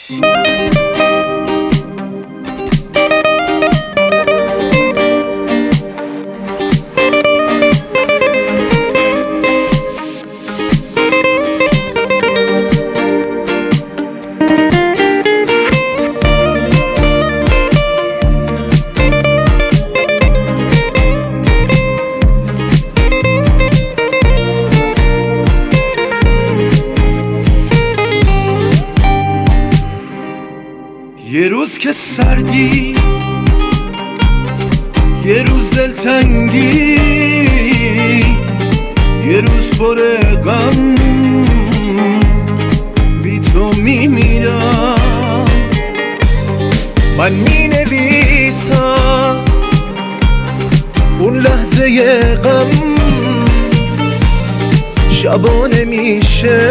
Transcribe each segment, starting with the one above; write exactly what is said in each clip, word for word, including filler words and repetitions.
یه روز که سردی، یه روز دلتنگی، یه روز پر غم، بی تو میمیرم. من می نویسم اون لحظه غم، شبانه میشه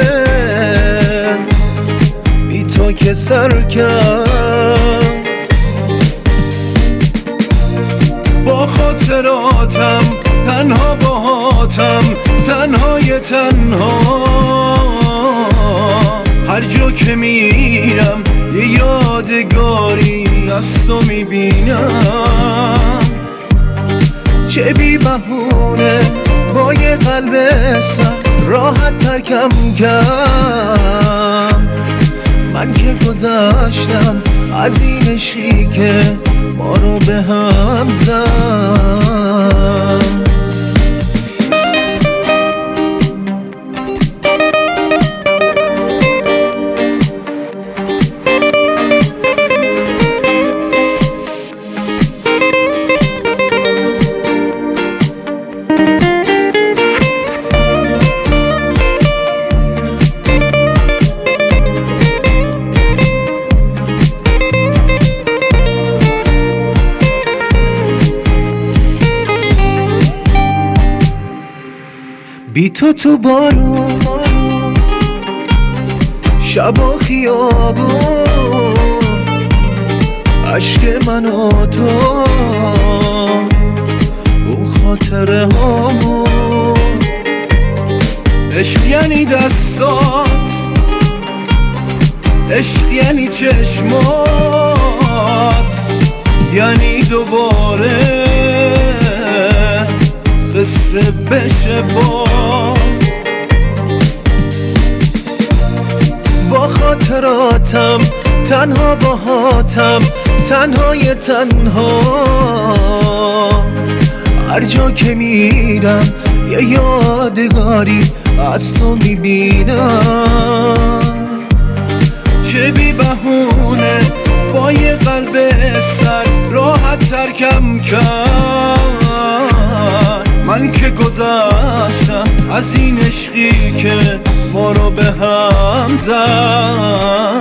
بی تو که سرکم. با خاطراتم تنها باهاتم، تنهای تنها. هر جا که میرم یه یادگاری از تو میبینم. چه بی بهونه با یه قلب سر راحت ترکم کرد. من که گذشتم از این عشقی که ما رو به هم زد. بی تو تو بارون، شب و خیابون، عشق من و تو، اون خاطره هامون. عشق یعنی دستات، عشق یعنی چشمات، یعنی دوباره قصه بشه باز. با خاطراتم تنها باهاتم، تنهای تنها. هر جا که میرم یه یادگاری از تو میبینم. چه بی بهونه با یه قلب سر راحت ترکم کرد. من که گذشتم از این عشقی که ما رو به هم زد.